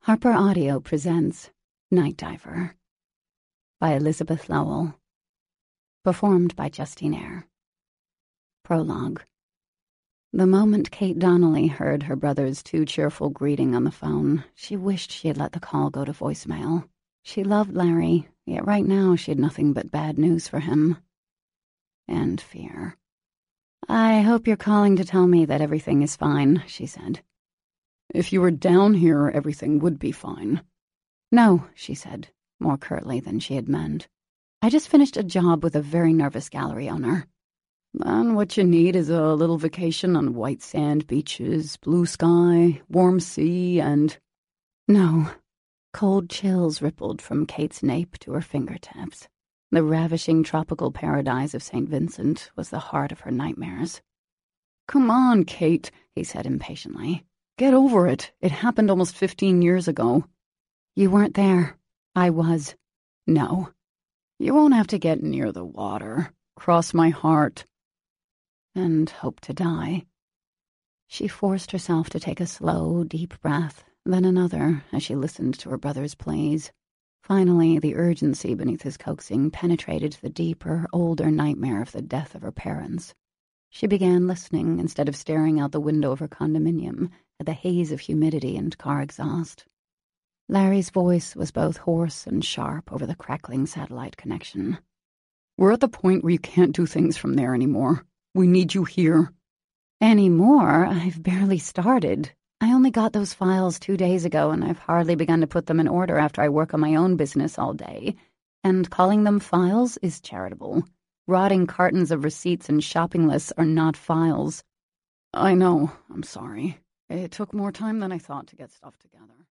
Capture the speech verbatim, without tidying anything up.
Harper Audio presents Night Diver by Elizabeth Lowell. Performed by Justine Eyre. Prologue. The moment Kate Donnelly heard her brother's too cheerful greeting on the phone, she wished she had let the call go to voicemail. She loved Larry, yet right now she had nothing but bad news for him. And fear. "I hope you're calling to tell me that everything is fine," she said. "If you were down here, everything would be fine." "No," she said, more curtly than she had meant. "I just finished a job with a very nervous gallery owner." "Then what you need is a little vacation on white sand beaches, blue sky, warm sea, and—" "No." Cold chills rippled from Kate's nape to her fingertips. The ravishing tropical paradise of Saint Vincent was the heart of her nightmares. "Come on, Kate," he said impatiently. "Get over it. It happened almost fifteen years ago." "You weren't there. I was." "No. You won't have to get near the water. Cross my heart." And hope to die. She forced herself to take a slow, deep breath, then another, as she listened to her brother's pleas. Finally, the urgency beneath his coaxing penetrated to the deeper, older nightmare of the death of her parents. She began listening instead of staring out the window of her condominium at the haze of humidity and car exhaust. Larry's voice was both hoarse and sharp over the crackling satellite connection. "We're at the point where you can't do things from there anymore. We need you here." "Anymore? I've barely started. I only got those files two days ago, and I've hardly begun to put them in order after I work on my own business all day. And calling them files is charitable. Rotting cartons of receipts and shopping lists are not files." "I know. I'm sorry. It took more time than I thought to get stuff together."